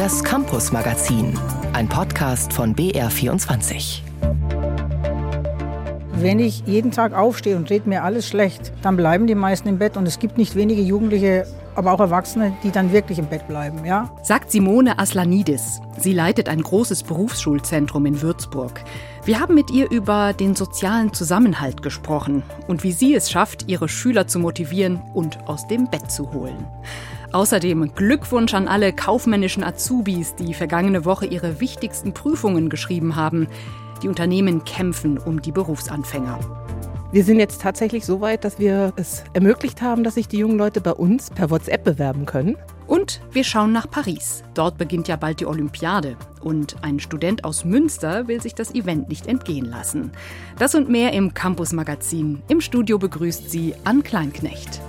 Das Campus-Magazin, ein Podcast von BR24. Wenn ich jeden Tag aufstehe und rede mir alles schlecht, dann bleiben die meisten im Bett. Und es gibt nicht wenige Jugendliche, aber auch Erwachsene, die dann wirklich im Bett bleiben, ja? Sagt Simone Aslanidis. Sie leitet ein großes Berufsschulzentrum in Würzburg. Wir haben mit ihr über den sozialen Zusammenhalt gesprochen und wie sie es schafft, ihre Schüler zu motivieren und aus dem Bett zu holen. Außerdem Glückwunsch an alle kaufmännischen Azubis, die vergangene Woche ihre wichtigsten Prüfungen geschrieben haben. Die Unternehmen kämpfen um die Berufsanfänger. Wir sind jetzt tatsächlich so weit, dass wir es ermöglicht haben, dass sich die jungen Leute bei uns per WhatsApp bewerben können. Und wir schauen nach Paris. Dort beginnt ja bald die Olympiade. Und ein Student aus Münster will sich das Event nicht entgehen lassen. Das und mehr im Campus-Magazin. Im Studio begrüßt sie Ann Kleinknecht.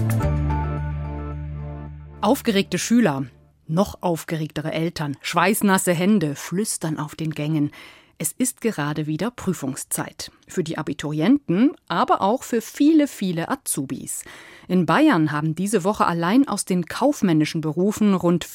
Aufgeregte Schüler, noch aufgeregtere Eltern, schweißnasse Hände, Flüstern auf den Gängen. Es ist gerade wieder Prüfungszeit. Für die Abiturienten, aber auch für viele, viele Azubis. In Bayern haben diese Woche allein aus den kaufmännischen Berufen rund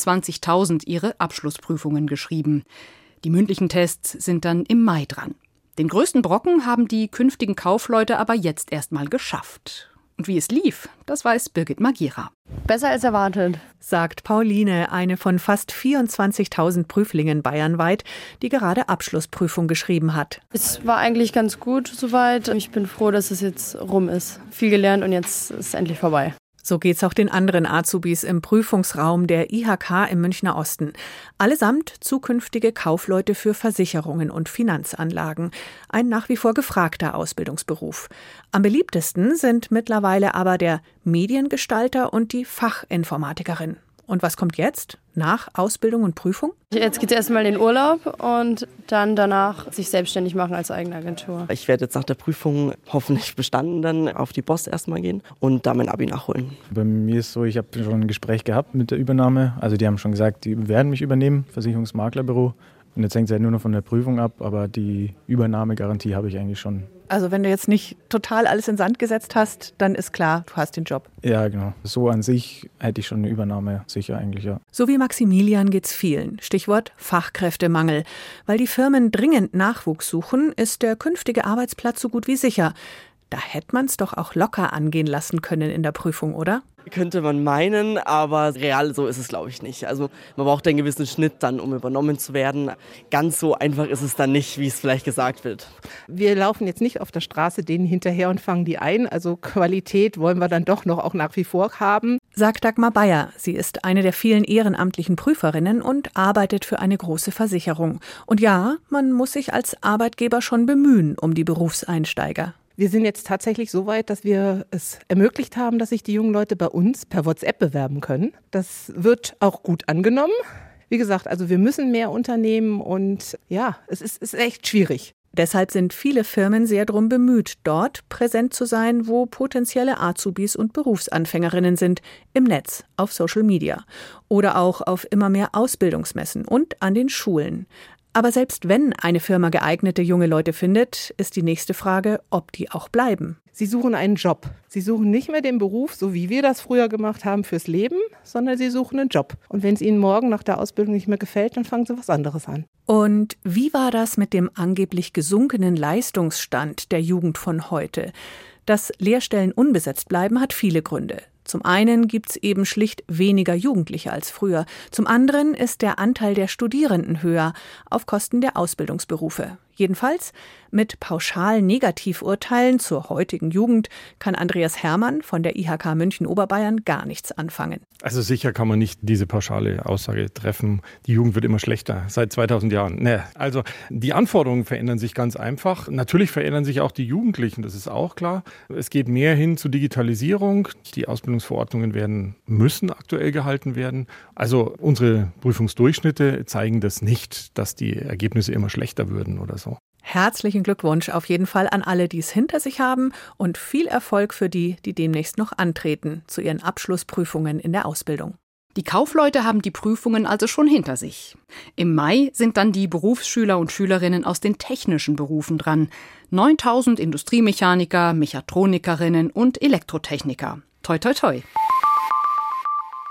24.000 ihre Abschlussprüfungen geschrieben. Die mündlichen Tests sind dann im Mai dran. Den größten Brocken haben die künftigen Kaufleute aber jetzt erst mal geschafft. Und wie es lief, das weiß Birgit Magira. Besser als erwartet, sagt Pauline, eine von fast 24.000 Prüflingen bayernweit, die gerade Abschlussprüfung geschrieben hat. Es war eigentlich ganz gut soweit. Ich bin froh, dass es jetzt rum ist. Viel gelernt und jetzt ist es endlich vorbei. So geht's auch den anderen Azubis im Prüfungsraum der IHK im Münchner Osten. Allesamt zukünftige Kaufleute für Versicherungen und Finanzanlagen. Ein nach wie vor gefragter Ausbildungsberuf. Am beliebtesten sind mittlerweile aber der Mediengestalter und die Fachinformatikerin. Und was kommt jetzt? Nach Ausbildung und Prüfung? Jetzt geht es erstmal in den Urlaub und dann danach sich selbstständig machen als eigene Agentur. Ich werde jetzt nach der Prüfung hoffentlich bestanden dann auf die Post erstmal gehen und da mein Abi nachholen. Bei mir ist so, ich habe schon ein Gespräch gehabt mit der Übernahme. Also die haben schon gesagt, die werden mich übernehmen, Versicherungsmaklerbüro. Und jetzt hängt es halt nur noch von der Prüfung ab, aber die Übernahmegarantie habe ich eigentlich schon. Also wenn du jetzt nicht total alles in Sand gesetzt hast, dann ist klar, du hast den Job. Ja, genau. So an sich hätte ich schon eine Übernahme sicher eigentlich, ja. So wie Maximilian geht's vielen. Stichwort Fachkräftemangel. Weil die Firmen dringend Nachwuchs suchen, ist der künftige Arbeitsplatz so gut wie sicher. Da hätte man es doch auch locker angehen lassen können in der Prüfung, oder? Könnte man meinen, aber real so ist es, glaube ich, nicht. Also man braucht einen gewissen Schnitt dann, um übernommen zu werden. Ganz so einfach ist es dann nicht, wie es vielleicht gesagt wird. Wir laufen jetzt nicht auf der Straße denen hinterher und fangen die ein. Also Qualität wollen wir dann doch noch auch nach wie vor haben. Sagt Dagmar Bayer. Sie ist eine der vielen ehrenamtlichen Prüferinnen und arbeitet für eine große Versicherung. Und ja, man muss sich als Arbeitgeber schon bemühen um die Berufseinsteiger. Wir sind jetzt tatsächlich so weit, dass wir es ermöglicht haben, dass sich die jungen Leute bei uns per WhatsApp bewerben können. Das wird auch gut angenommen. Wie gesagt, also wir müssen mehr unternehmen und ja, es ist echt schwierig. Deshalb sind viele Firmen sehr darum bemüht, dort präsent zu sein, wo potenzielle Azubis und Berufsanfängerinnen sind, im Netz, auf Social Media oder auch auf immer mehr Ausbildungsmessen und an den Schulen. Aber selbst wenn eine Firma geeignete junge Leute findet, ist die nächste Frage, ob die auch bleiben. Sie suchen einen Job. Sie suchen nicht mehr den Beruf, so wie wir das früher gemacht haben, fürs Leben, sondern sie suchen einen Job. Und wenn es ihnen morgen nach der Ausbildung nicht mehr gefällt, dann fangen sie was anderes an. Und wie war das mit dem angeblich gesunkenen Leistungsstand der Jugend von heute? Dass Lehrstellen unbesetzt bleiben, hat viele Gründe. Zum einen gibt's eben schlicht weniger Jugendliche als früher. Zum anderen ist der Anteil der Studierenden höher, auf Kosten der Ausbildungsberufe. Jedenfalls mit pauschalen Negativurteilen zur heutigen Jugend kann Andreas Herrmann von der IHK München Oberbayern gar nichts anfangen. Also sicher kann man nicht diese pauschale Aussage treffen, die Jugend wird immer schlechter, seit 2000 Jahren. Nee. Also die Anforderungen verändern sich ganz einfach. Natürlich verändern sich auch die Jugendlichen, das ist auch klar. Es geht mehr hin zu Digitalisierung. Die Ausbildungsverordnungen müssen aktuell gehalten werden. Also unsere Prüfungsdurchschnitte zeigen das nicht, dass die Ergebnisse immer schlechter würden oder so. Herzlichen Glückwunsch auf jeden Fall an alle, die es hinter sich haben und viel Erfolg für die, die demnächst noch antreten zu ihren Abschlussprüfungen in der Ausbildung. Die Kaufleute haben die Prüfungen also schon hinter sich. Im Mai sind dann die Berufsschüler und Schülerinnen aus den technischen Berufen dran. 9.000 Industriemechaniker, Mechatronikerinnen und Elektrotechniker. Toi, toi, toi.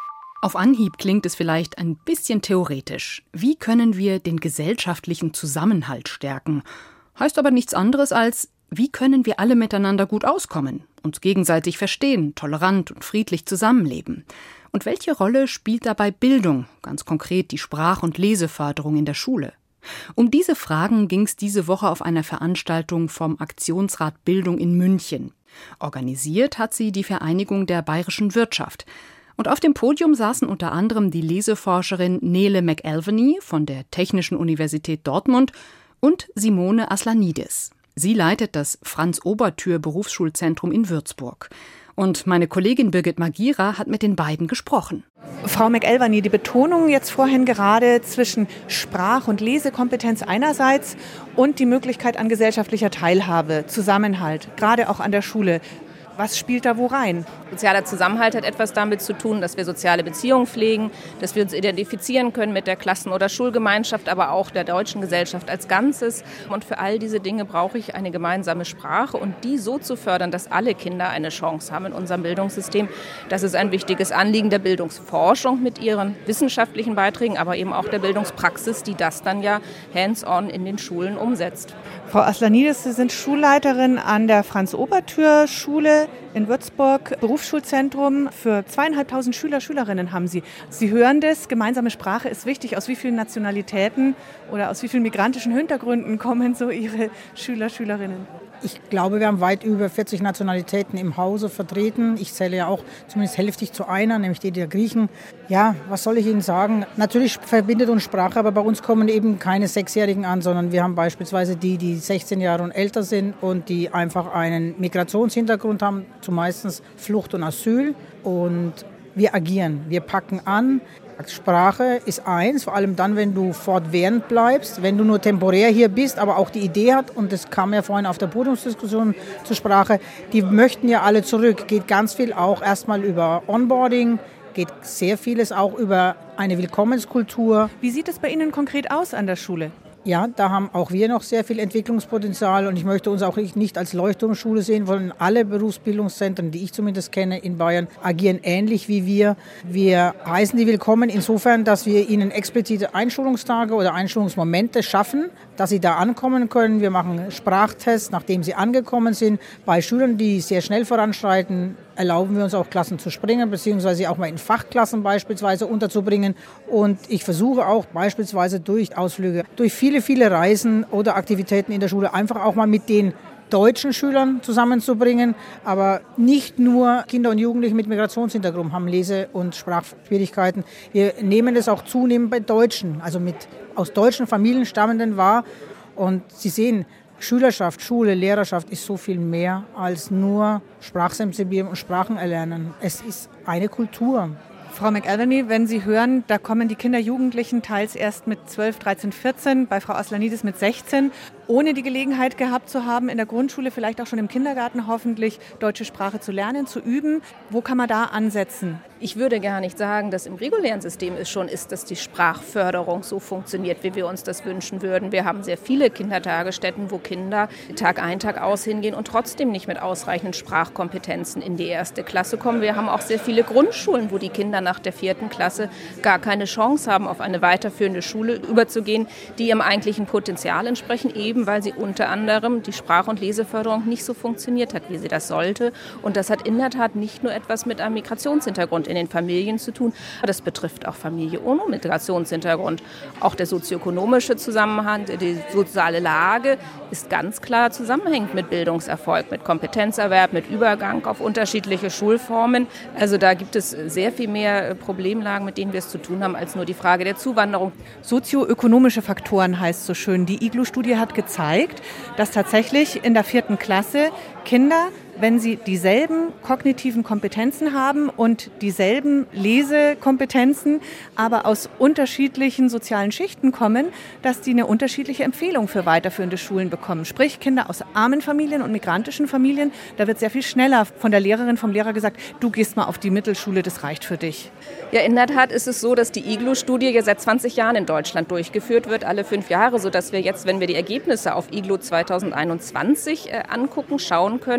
Auf Anhieb klingt es vielleicht ein bisschen theoretisch. Wie können wir den gesellschaftlichen Zusammenhalt stärken? Heißt aber nichts anderes als, wie können wir alle miteinander gut auskommen, uns gegenseitig verstehen, tolerant und friedlich zusammenleben? Und welche Rolle spielt dabei Bildung, ganz konkret die Sprach- und Leseförderung in der Schule? Um diese Fragen ging es diese Woche auf einer Veranstaltung vom Aktionsrat Bildung in München. Organisiert hat sie die Vereinigung der bayerischen Wirtschaft. Und auf dem Podium saßen unter anderem die Leseforscherin Nele McElveny von der Technischen Universität Dortmund und Simone Aslanidis. Sie leitet das Franz-Oberthür-Berufsschulzentrum in Würzburg. Und meine Kollegin Birgit Magira hat mit den beiden gesprochen. Frau McElveny, die Betonung jetzt vorhin gerade zwischen Sprach- und Lesekompetenz einerseits und die Möglichkeit an gesellschaftlicher Teilhabe, Zusammenhalt, gerade auch an der Schule. Was spielt da wo rein? Sozialer Zusammenhalt hat etwas damit zu tun, dass wir soziale Beziehungen pflegen, dass wir uns identifizieren können mit der Klassen- oder Schulgemeinschaft, aber auch der deutschen Gesellschaft als Ganzes. Und für all diese Dinge brauche ich eine gemeinsame Sprache und die so zu fördern, dass alle Kinder eine Chance haben in unserem Bildungssystem. Das ist ein wichtiges Anliegen der Bildungsforschung mit ihren wissenschaftlichen Beiträgen, aber eben auch der Bildungspraxis, die das dann ja hands-on in den Schulen umsetzt. Frau Aslanidis, Sie sind Schulleiterin an der Franz-Oberthür-Schule in Würzburg, Berufsschulzentrum. Für 2.500 Schüler, Schülerinnen haben Sie. Sie hören das, gemeinsame Sprache ist wichtig. Aus wie vielen Nationalitäten oder aus wie vielen migrantischen Hintergründen kommen so Ihre Schüler, Schülerinnen? Ich glaube, wir haben weit über 40 Nationalitäten im Hause vertreten. Ich zähle ja auch zumindest hälftig zu einer, nämlich die der Griechen. Ja, was soll ich Ihnen sagen? Natürlich verbindet uns Sprache, aber bei uns kommen eben keine 6-Jährigen an, sondern wir haben beispielsweise die 16 Jahre und älter sind und die einfach einen Migrationshintergrund haben, zumeistens Flucht und Asyl. Und wir agieren, wir packen an. Sprache ist eins, vor allem dann, wenn du fortwährend bleibst, wenn du nur temporär hier bist, aber auch die Idee hat, und das kam ja vorhin auf der Podiumsdiskussion zur Sprache, die möchten ja alle zurück, geht ganz viel auch erstmal über Onboarding, geht sehr vieles auch über eine Willkommenskultur. Wie sieht es bei Ihnen konkret aus an der Schule? Ja, da haben auch wir noch sehr viel Entwicklungspotenzial und ich möchte uns auch nicht als Leuchtturmschule sehen, sondern alle Berufsbildungszentren, die ich zumindest kenne in Bayern, agieren ähnlich wie wir. Wir heißen die willkommen insofern, dass wir ihnen explizite Einschulungstage oder Einschulungsmomente schaffen, dass sie da ankommen können. Wir machen Sprachtests, nachdem sie angekommen sind. Bei Schülern, die sehr schnell voranschreiten, erlauben wir uns auch Klassen zu springen, beziehungsweise auch mal in Fachklassen beispielsweise unterzubringen. Und ich versuche auch beispielsweise durch Ausflüge, durch viele Reisen oder Aktivitäten in der Schule einfach auch mal mit den deutschen Schülern zusammenzubringen, aber nicht nur Kinder und Jugendliche mit Migrationshintergrund haben Lese- und Sprachschwierigkeiten. Wir nehmen das auch zunehmend bei Deutschen, also mit aus deutschen Familien stammenden wahr. Und Sie sehen, Schülerschaft, Schule, Lehrerschaft ist so viel mehr als nur Sprachsensibilierung und Sprachen erlernen. Es ist eine Kultur. Frau McElveny, wenn Sie hören, da kommen die Kinder, Jugendlichen teils erst mit 12, 13, 14, bei Frau Aslanidis mit 16, ohne die Gelegenheit gehabt zu haben, in der Grundschule, vielleicht auch schon im Kindergarten hoffentlich, deutsche Sprache zu lernen, zu üben. Wo kann man da ansetzen? Ich würde gar nicht sagen, dass im regulären System es schon ist, dass die Sprachförderung so funktioniert, wie wir uns das wünschen würden. Wir haben sehr viele Kindertagesstätten, wo Kinder Tag ein, Tag aus hingehen und trotzdem nicht mit ausreichenden Sprachkompetenzen in die 1. Klasse kommen. Wir haben auch sehr viele Grundschulen, wo die Kinder nach der 4. Klasse gar keine Chance haben, auf eine weiterführende Schule überzugehen, die ihrem eigentlichen Potenzial entsprechen, eben weil sie unter anderem die Sprach- und Leseförderung nicht so funktioniert hat, wie sie das sollte. Und das hat in der Tat nicht nur etwas mit einem Migrationshintergrund in den Familien zu tun, das betrifft auch Familie ohne Migrationshintergrund. Auch der sozioökonomische Zusammenhang, die soziale Lage ist ganz klar zusammenhängend mit Bildungserfolg, mit Kompetenzerwerb, mit Übergang auf unterschiedliche Schulformen. Also da gibt es sehr viel mehr Problemlagen, mit denen wir es zu tun haben, als nur die Frage der Zuwanderung. Sozioökonomische Faktoren heißt so schön. Die IGLU-Studie hat gezeigt, dass tatsächlich in der 4. Klasse Kinder, wenn sie dieselben kognitiven Kompetenzen haben und dieselben Lesekompetenzen, aber aus unterschiedlichen sozialen Schichten kommen, dass die eine unterschiedliche Empfehlung für weiterführende Schulen bekommen. Sprich, Kinder aus armen Familien und migrantischen Familien, da wird sehr viel schneller von der Lehrerin, vom Lehrer gesagt, du gehst mal auf die Mittelschule, das reicht für dich. Ja, in der Tat ist es so, dass die IGLU-Studie ja seit 20 Jahren in Deutschland durchgeführt wird, alle 5 Jahre, sodass wir jetzt, wenn wir die Ergebnisse auf IGLU 2021 angucken, schauen können, hat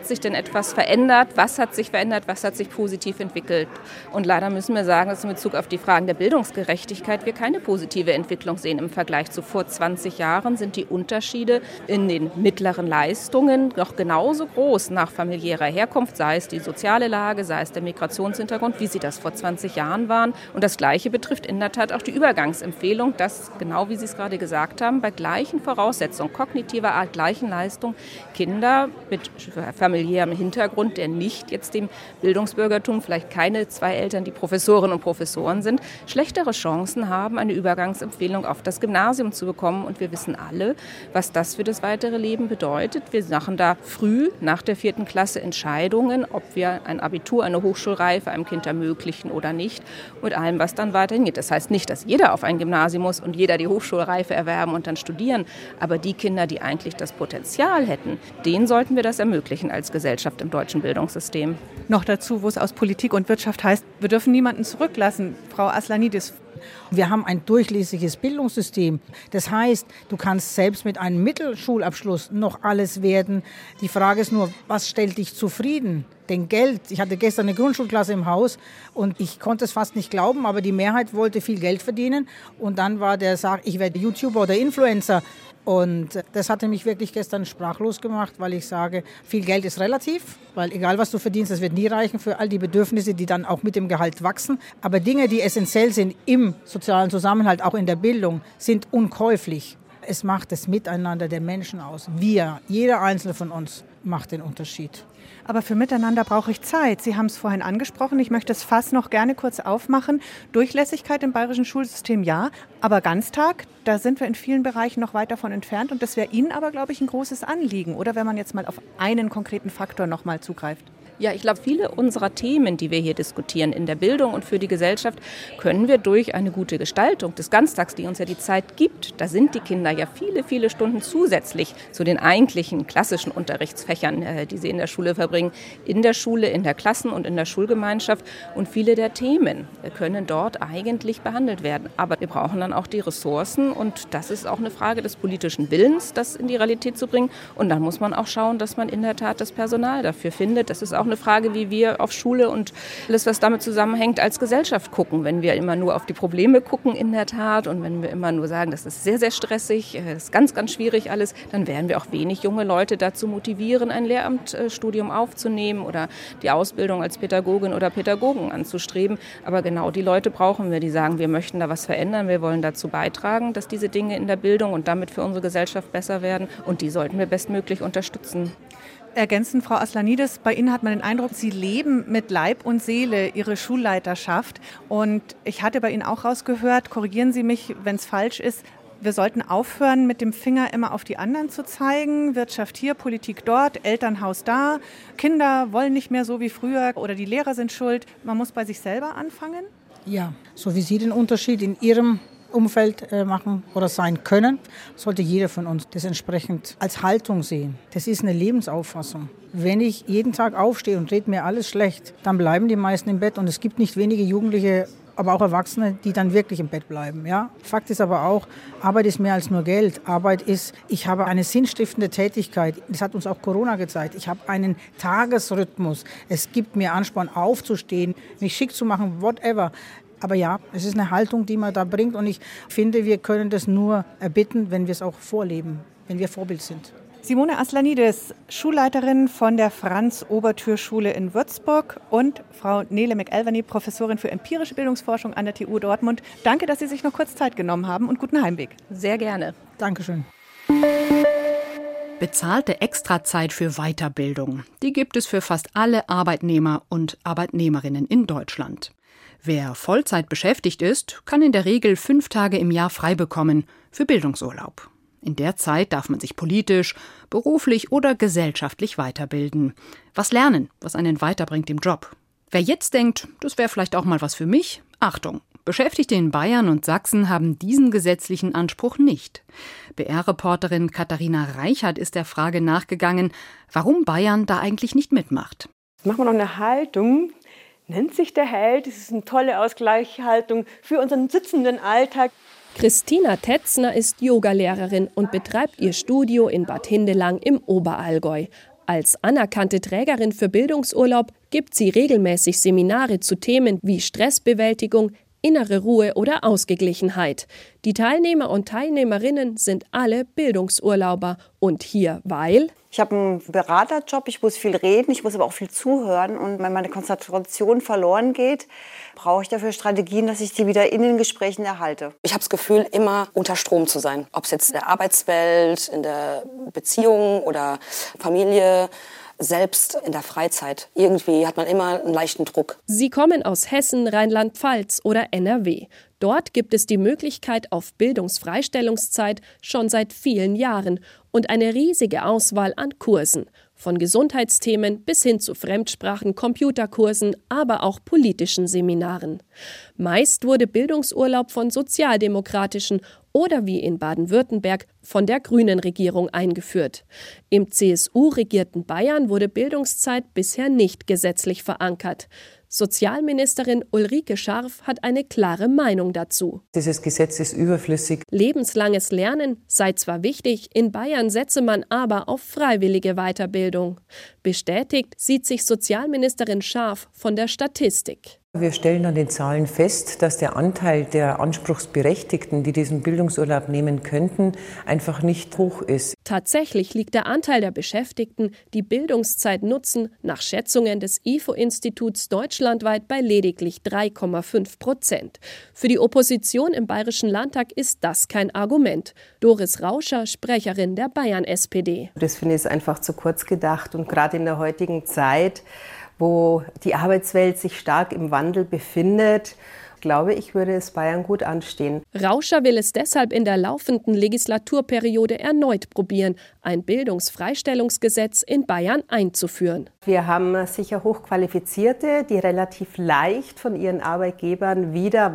Hat sich denn etwas verändert? Was hat sich verändert? Was hat sich positiv entwickelt? Und leider müssen wir sagen, dass in Bezug auf die Fragen der Bildungsgerechtigkeit wir keine positive Entwicklung sehen. Im Vergleich zu vor 20 Jahren sind die Unterschiede in den mittleren Leistungen noch genauso groß nach familiärer Herkunft, sei es die soziale Lage, sei es der Migrationshintergrund, wie sie das vor 20 Jahren waren. Und das Gleiche betrifft in der Tat auch die Übergangsempfehlung, dass, genau wie Sie es gerade gesagt haben, bei gleichen Voraussetzungen, kognitiver Art, gleichen Leistung, Kinder mit familiärem Hintergrund, der nicht jetzt dem Bildungsbürgertum, vielleicht keine 2 Eltern, die Professorinnen und Professoren sind, schlechtere Chancen haben, eine Übergangsempfehlung auf das Gymnasium zu bekommen. Und wir wissen alle, was das für das weitere Leben bedeutet. Wir machen da früh nach der 4. Klasse Entscheidungen, ob wir ein Abitur, eine Hochschulreife einem Kind ermöglichen oder nicht, mit allem, was dann weiterhin geht. Das heißt nicht, dass jeder auf ein Gymnasium muss und jeder die Hochschulreife erwerben und dann studieren. Aber die Kinder, die eigentlich das Potenzial hätten, denen sollten wir das ermöglichen als Gesellschaft im deutschen Bildungssystem. Noch dazu, wo es aus Politik und Wirtschaft heißt, wir dürfen niemanden zurücklassen. Frau Aslanidis. Wir haben ein durchlässiges Bildungssystem. Das heißt, du kannst selbst mit einem Mittelschulabschluss noch alles werden. Die Frage ist nur, was stellt dich zufrieden? Denn Geld, ich hatte gestern eine Grundschulklasse im Haus und ich konnte es fast nicht glauben, aber die Mehrheit wollte viel Geld verdienen. Und dann war der Sag, ich werde YouTuber oder Influencer. Und das hatte mich wirklich gestern sprachlos gemacht, weil ich sage, viel Geld ist relativ, weil egal was du verdienst, das wird nie reichen für all die Bedürfnisse, die dann auch mit dem Gehalt wachsen. Aber Dinge, die essentiell sind im sozialen Zusammenhalt, auch in der Bildung, sind unkäuflich. Es macht das Miteinander der Menschen aus. Wir, jeder Einzelne von uns, macht den Unterschied. Aber für Miteinander brauche ich Zeit. Sie haben es vorhin angesprochen. Ich möchte das Fass noch gerne kurz aufmachen. Durchlässigkeit im bayerischen Schulsystem ja, aber Ganztag, da sind wir in vielen Bereichen noch weit davon entfernt. Und das wäre Ihnen aber, glaube ich, ein großes Anliegen. Oder wenn man jetzt mal auf einen konkreten Faktor noch mal zugreift. Ja, ich glaube, viele unserer Themen, die wir hier diskutieren in der Bildung und für die Gesellschaft, können wir durch eine gute Gestaltung des Ganztags, die uns ja die Zeit gibt. Da sind die Kinder ja viele, viele Stunden zusätzlich zu den eigentlichen klassischen Unterrichtsfächern, die sie in der Schule verbringen, in der Schule, in der Klassen- und in der Schulgemeinschaft. Und viele der Themen können dort eigentlich behandelt werden. Aber wir brauchen dann auch die Ressourcen und das ist auch eine Frage des politischen Willens, das in die Realität zu bringen. Und dann muss man auch schauen, dass man in der Tat das Personal dafür findet. Das ist auch eine Frage, wie wir auf Schule und alles, was damit zusammenhängt, als Gesellschaft gucken. Wenn wir immer nur auf die Probleme gucken in der Tat und wenn wir immer nur sagen, das ist sehr, sehr stressig, das ist ganz, ganz schwierig alles, dann werden wir auch wenig junge Leute dazu motivieren, ein Lehramtsstudium aufzunehmen oder die Ausbildung als Pädagogin oder Pädagogen anzustreben. Aber genau die Leute brauchen wir, die sagen, wir möchten da was verändern, wir wollen dazu beitragen, dass diese Dinge in der Bildung und damit für unsere Gesellschaft besser werden und die sollten wir bestmöglich unterstützen. Ergänzend, Frau Aslanidis, bei Ihnen hat man den Eindruck, Sie leben mit Leib und Seele Ihre Schulleiterschaft. Und ich hatte bei Ihnen auch rausgehört, korrigieren Sie mich, wenn es falsch ist, wir sollten aufhören, mit dem Finger immer auf die anderen zu zeigen. Wirtschaft hier, Politik dort, Elternhaus da. Kinder wollen nicht mehr so wie früher oder die Lehrer sind schuld. Man muss bei sich selber anfangen. Ja, so wie Sie den Unterschied in Ihrem Umfeld machen oder sein können, sollte jeder von uns das entsprechend als Haltung sehen. Das ist eine Lebensauffassung. Wenn ich jeden Tag aufstehe und rede mir alles schlecht, dann bleiben die meisten im Bett und es gibt nicht wenige Jugendliche, aber auch Erwachsene, die dann wirklich im Bett bleiben. Ja? Fakt ist aber auch, Arbeit ist mehr als nur Geld. Arbeit ist, ich habe eine sinnstiftende Tätigkeit. Das hat uns auch Corona gezeigt. Ich habe einen Tagesrhythmus. Es gibt mir Ansporn, aufzustehen, mich schick zu machen, whatever. Aber ja, es ist eine Haltung, die man da bringt. Und ich finde, wir können das nur erbitten, wenn wir es auch vorleben, wenn wir Vorbild sind. Simone Aslanidis, Schulleiterin von der Franz-Obertür-Schule in Würzburg und Frau Nele McElveny, Professorin für empirische Bildungsforschung an der TU Dortmund. Danke, dass Sie sich noch kurz Zeit genommen haben und guten Heimweg. Sehr gerne. Dankeschön. Bezahlte Extrazeit für Weiterbildung, die gibt es für fast alle Arbeitnehmer und Arbeitnehmerinnen in Deutschland. Wer Vollzeit beschäftigt ist, kann in der Regel 5 Tage im Jahr frei bekommen für Bildungsurlaub. In der Zeit darf man sich politisch, beruflich oder gesellschaftlich weiterbilden. Was lernen, was einen weiterbringt im Job. Wer jetzt denkt, das wäre vielleicht auch mal was für mich, Achtung! Beschäftigte in Bayern und Sachsen haben diesen gesetzlichen Anspruch nicht. BR-Reporterin Katharina Reichert ist der Frage nachgegangen, warum Bayern da eigentlich nicht mitmacht. Machen wir noch eine Haltung. Nennt sich der Held. Das ist eine tolle Ausgleichshaltung für unseren sitzenden Alltag. Christina Tetzner ist Yogalehrerin und betreibt ihr Studio in Bad Hindelang im Oberallgäu. Als anerkannte Trägerin für Bildungsurlaub gibt sie regelmäßig Seminare zu Themen wie Stressbewältigung, innere Ruhe oder Ausgeglichenheit. Die Teilnehmer und Teilnehmerinnen sind alle Bildungsurlauber. Und hier, weil... Ich habe einen Beraterjob, ich muss viel reden, ich muss aber auch viel zuhören. Und wenn meine Konzentration verloren geht, brauche ich dafür Strategien, dass ich die wieder in den Gesprächen erhalte. Ich habe das Gefühl, immer unter Strom zu sein. Ob es jetzt in der Arbeitswelt, in der Beziehung oder Familie, selbst in der Freizeit. Irgendwie hat man immer einen leichten Druck. Sie kommen aus Hessen, Rheinland-Pfalz oder NRW. Dort gibt es die Möglichkeit auf Bildungsfreistellungszeit schon seit vielen Jahren und eine riesige Auswahl an Kursen. Von Gesundheitsthemen bis hin zu Fremdsprachen, Computerkursen, aber auch politischen Seminaren. Meist wurde Bildungsurlaub von sozialdemokratischen oder wie in Baden-Württemberg von der grünen Regierung eingeführt. Im CSU-regierten Bayern wurde Bildungszeit bisher nicht gesetzlich verankert. Sozialministerin Ulrike Scharf hat eine klare Meinung dazu. Dieses Gesetz ist überflüssig. Lebenslanges Lernen sei zwar wichtig, in Bayern setze man aber auf freiwillige Weiterbildung. Bestätigt sieht sich Sozialministerin Scharf von der Statistik. Wir stellen an den Zahlen fest, dass der Anteil der Anspruchsberechtigten, die diesen Bildungsurlaub nehmen könnten, einfach nicht hoch ist. Tatsächlich liegt der Anteil der Beschäftigten, die Bildungszeit nutzen, nach Schätzungen des IFO-Instituts deutschlandweit bei lediglich 3,5%. Für die Opposition im Bayerischen Landtag ist das kein Argument. Doris Rauscher, Sprecherin der Bayern-SPD. Das finde ich einfach zu kurz gedacht und gerade in der heutigen Zeit, wo die Arbeitswelt sich stark im Wandel befindet, glaube ich, würde es Bayern gut anstehen. Rauscher will es deshalb in der laufenden Legislaturperiode erneut probieren, ein Bildungsfreistellungsgesetz in Bayern einzuführen. Wir haben sicher Hochqualifizierte, die relativ leicht von ihren Arbeitgebern wieder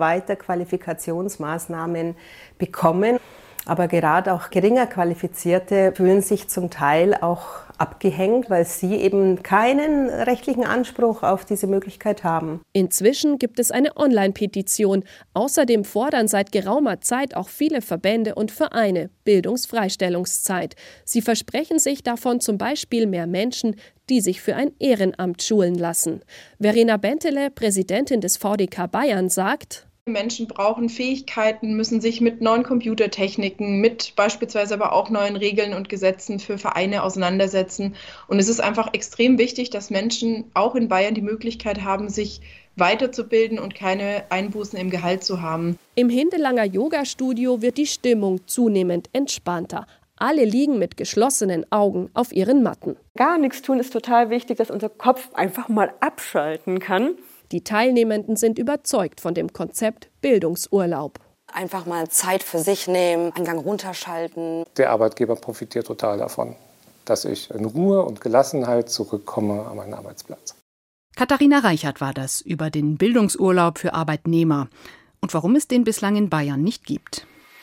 Weiterqualifikationsmaßnahmen bekommen. Aber gerade auch geringer Qualifizierte fühlen sich zum Teil auch abgehängt, weil sie eben keinen rechtlichen Anspruch auf diese Möglichkeit haben. Inzwischen gibt es eine Online-Petition. Außerdem fordern seit geraumer Zeit auch viele Verbände und Vereine Bildungsfreistellungszeit. Sie versprechen sich davon zum Beispiel mehr Menschen, die sich für ein Ehrenamt schulen lassen. Verena Bentele, Präsidentin des VDK Bayern, sagt: Menschen brauchen Fähigkeiten, müssen sich mit neuen Computertechniken, mit beispielsweise aber auch neuen Regeln und Gesetzen für Vereine auseinandersetzen. Und es ist einfach extrem wichtig, dass Menschen auch in Bayern die Möglichkeit haben, sich weiterzubilden und keine Einbußen im Gehalt zu haben. Im Hindelanger Yoga-Studio wird die Stimmung zunehmend entspannter. Alle liegen mit geschlossenen Augen auf ihren Matten. Gar nichts tun ist total wichtig, dass unser Kopf einfach mal abschalten kann. Die Teilnehmenden sind überzeugt von dem Konzept Bildungsurlaub. Einfach mal Zeit für sich nehmen, einen Gang runterschalten. Der Arbeitgeber profitiert total davon, dass ich in Ruhe und Gelassenheit zurückkomme an meinen Arbeitsplatz. Katharina Reichert war das über den Bildungsurlaub für Arbeitnehmer und warum es den bislang in Bayern nicht gibt.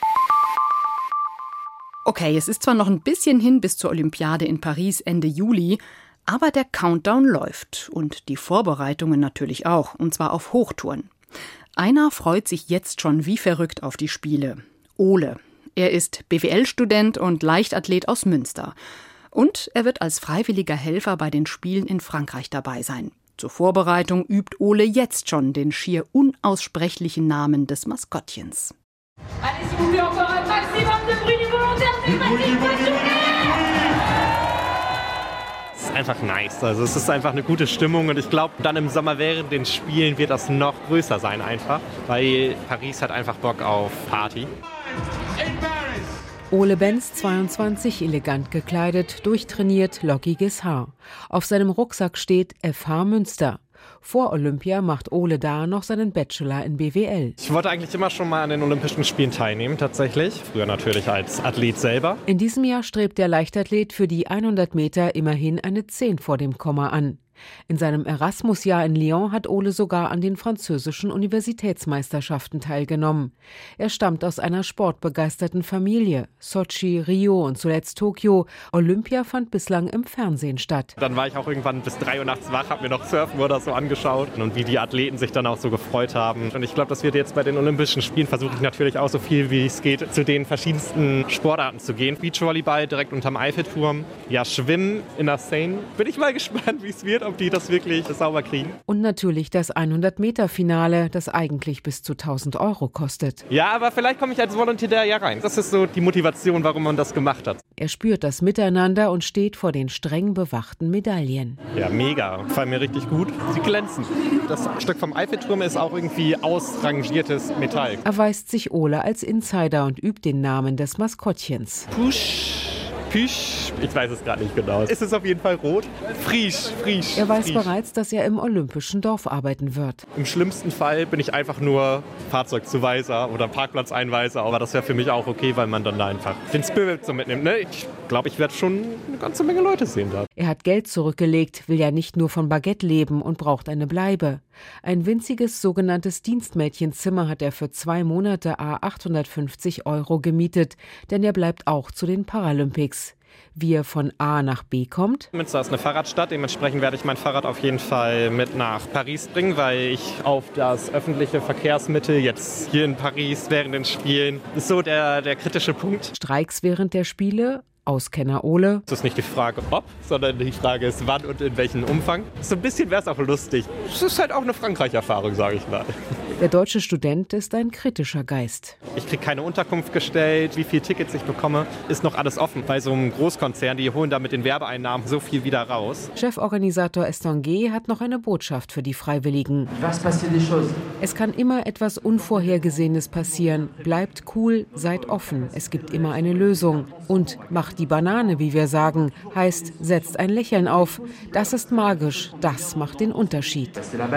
Okay, es ist zwar noch ein bisschen hin bis zur Olympiade in Paris Ende Juli, aber der Countdown läuft und die Vorbereitungen natürlich auch, und zwar auf Hochtouren. Einer freut sich jetzt schon wie verrückt auf die Spiele. Ole. Er ist BWL-Student und Leichtathlet aus Münster. Und er wird als freiwilliger Helfer bei den Spielen in Frankreich dabei sein. Zur Vorbereitung übt Ole jetzt schon den schier unaussprechlichen Namen des Maskottchens. Allez, s'il vous plaît, encore un maximum de bruit du volontaire, c'est parti. Es ist einfach nice. Also es ist einfach eine gute Stimmung und ich glaube, dann im Sommer während den Spielen wird das noch größer sein einfach, weil Paris hat einfach Bock auf Party. Ole Benz, 22, elegant gekleidet, durchtrainiert, lockiges Haar. Auf seinem Rucksack steht FH Münster. Vor Olympia macht Ole da noch seinen Bachelor in BWL. Ich wollte eigentlich immer schon mal an den Olympischen Spielen teilnehmen, tatsächlich. Früher natürlich als Athlet selber. In diesem Jahr strebt der Leichtathlet für die 100 Meter immerhin eine 10 vor dem Komma an. In seinem Erasmus-Jahr in Lyon hat Ole sogar an den französischen Universitätsmeisterschaften teilgenommen. Er stammt aus einer sportbegeisterten Familie. Sochi, Rio und zuletzt Tokio. Olympia fand bislang im Fernsehen statt. Dann war ich auch irgendwann bis 3 Uhr nachts wach, habe mir noch Surfen oder so angeschaut und wie die Athleten sich dann auch so gefreut haben. Und ich glaube, das wird jetzt bei den Olympischen Spielen, versuche ich natürlich auch so viel wie es geht, zu den verschiedensten Sportarten zu gehen. Beachvolleyball direkt unterm Eiffelturm. Ja, Schwimmen in der Seine. Bin ich mal gespannt, wie es wird, ob die das wirklich sauber kriegen. Und natürlich das 100-Meter-Finale, das eigentlich bis zu 1.000 € kostet. Ja, aber vielleicht komme ich als Volontär ja rein. Das ist so die Motivation, warum man das gemacht hat. Er spürt das Miteinander und steht vor den streng bewachten Medaillen. Ja, mega. Gefallen mir richtig gut. Sie glänzen. Das Stück vom Eiffelturm ist auch irgendwie ausrangiertes Metall. Erweist sich Ole als Insider und übt den Namen des Maskottchens. Pusch. Ich weiß es gerade nicht genau. Es ist auf jeden Fall rot. Frisch. Er weiß bereits, dass er im Olympischen Dorf arbeiten wird. Im schlimmsten Fall bin ich einfach nur Fahrzeugzuweiser oder Parkplatzeinweiser. Aber das wäre für mich auch okay, weil man dann da einfach den Spirit so mitnimmt. Ne? Ich glaube, ich werde schon eine ganze Menge Leute sehen da. Er hat Geld zurückgelegt, will ja nicht nur von Baguette leben und braucht eine Bleibe. Ein winziges sogenanntes Dienstmädchenzimmer hat er für 2 Monate à 850 € gemietet, denn er bleibt auch zu den Paralympics. Wie er von A nach B kommt? Münster ist eine Fahrradstadt, dementsprechend werde ich mein Fahrrad auf jeden Fall mit nach Paris bringen, weil ich auf das öffentliche Verkehrsmittel jetzt hier in Paris während den Spielen ist so der kritische Punkt. Streiks während der Spiele? Auskenner Ole. Es ist nicht die Frage ob, sondern die Frage ist wann und in welchem Umfang. So ein bisschen wäre es auch lustig. Es ist halt auch eine Frankreich-Erfahrung, sage ich mal. Der deutsche Student ist ein kritischer Geist. Ich kriege keine Unterkunft gestellt, wie viele Tickets ich bekomme, ist noch alles offen. Bei so einem Großkonzern, die holen da mit den Werbeeinnahmen so viel wieder raus. Cheforganisator Estanguet hat noch eine Botschaft für die Freiwilligen. Es kann immer etwas Unvorhergesehenes passieren. Bleibt cool, seid offen. Es gibt immer eine Lösung. Und macht die Banane, wie wir sagen. Heißt, setzt ein Lächeln auf. Das ist magisch. Das macht den Unterschied.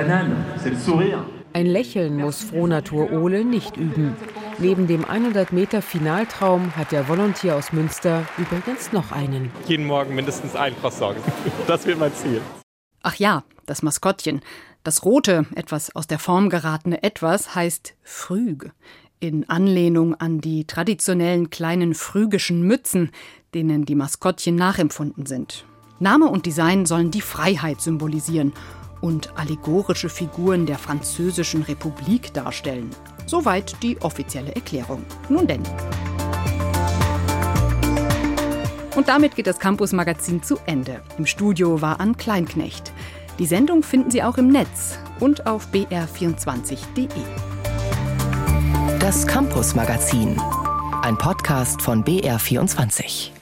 Ein Lächeln muss Frohnatur Ole nicht üben. Neben dem 100-Meter-Finaltraum hat der Volontier aus Münster übrigens noch einen. Jeden Morgen mindestens ein Croissant. Das wird mein Ziel. Ach ja, das Maskottchen. Das rote, etwas aus der Form geratene Etwas heißt Früg. In Anlehnung an die traditionellen kleinen phrygischen Mützen, denen die Maskottchen nachempfunden sind. Name und Design sollen die Freiheit symbolisieren und allegorische Figuren der Französischen Republik darstellen. Soweit die offizielle Erklärung. Nun denn. Und damit geht das Campus-Magazin zu Ende. Im Studio war Ann Kleinknecht. Die Sendung finden Sie auch im Netz und auf br24.de. Das Campus-Magazin. Ein Podcast von BR24.